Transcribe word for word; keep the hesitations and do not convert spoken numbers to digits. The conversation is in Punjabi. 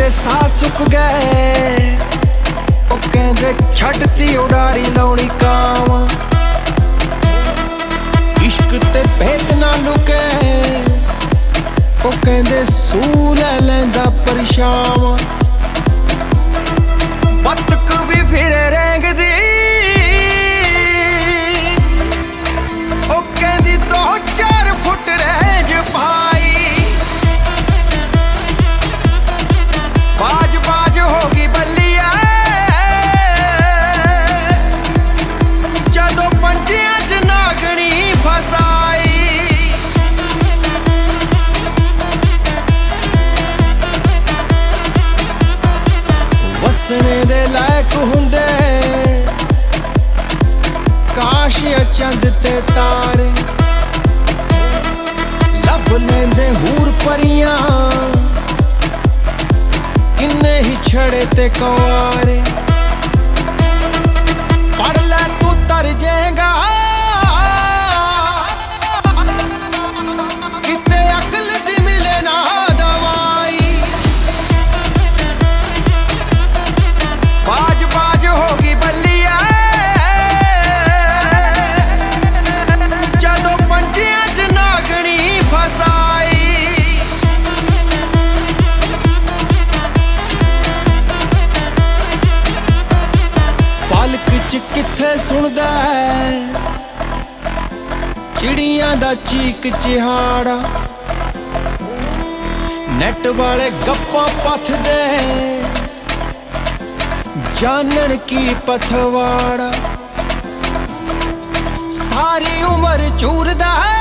ਦੇ ਸਾਹ ਸੁੱਕ ਗਏ। ਉਹ ਕਹਿੰਦੇ ਛੱਡਤੀ ਉਡਾਰੀ ਲਾਉਣੀ ਕਾਵਾਂ। ਇਸ਼ਕ ਤੇ ਭੇਤ ਨਾ ਲੁਕੇ, ਉਹ ਕਹਿੰਦੇ ਸੂ ਲੈ ਲੈਂਦਾ ਪਰਛਾਵਾਂ। ਬੱਤਕ ਵੀ ਫਿਰੇ ਰੇਂਗਦੀ, ਉਹ ਕਹਿੰਦੀ ਦੋ ਚਾਰ ਫੁੱਟ ਰੇਂਜ ਪਾਈ। ਬਾਜ ਬਾਜ ਹੋ ਗਈ ਬੱਲੀਆ ਜਦੋਂ ਪੰਜਿਆਂ ਚ ਨਾਗਣੀ ਫਸਾਈ। ਵਸਣੇ ਦੇ ਲਾਇਕ ਹੁੰਦੇ ਕਾਸ਼ ਚੰਦ ਤੇ ਤਾਰੇ। ਲੱਭ ਲੈਂਦੇ ਹੂਰ ਪਰੀਆਂ ਕਿੰਨੇ ਹੀ ਛੜੇ ਤੇ ਕੁਆਰੇ। ਪੜ ਲੈ ਤੂੰ ਤਰ ਜਾਏਗਾ, ਕਿਤੇ ਅਕਲ ਦੀ ਮਿਲੇ ਨਾ ਦਵਾਈ। ਬਾਜ ਬਾਜ ਹੋ ਗਈ ਬੱਲੀਆ ਜਦੋਂ ਪੰਜਿਆਂ ਚ ਨਾਗਣੀ ਫਸਾਈ। ਫਲਕ ਚ ਕਿੱਥੇ ਸੁਣਦਾ ਚਿੜੀਆਂ ਦਾ ਚੀਕ ਚਿਹਾੜਾ। ਨੈਟ ਵਾਲੇ ਗੱਪਾਂ ਪੱਥਦੇ ਜਾਣਨ ਕੀ ਪਥਵਾੜਾ। ਸਾਰੀ ਉਮਰ ਝੂਰਦਾ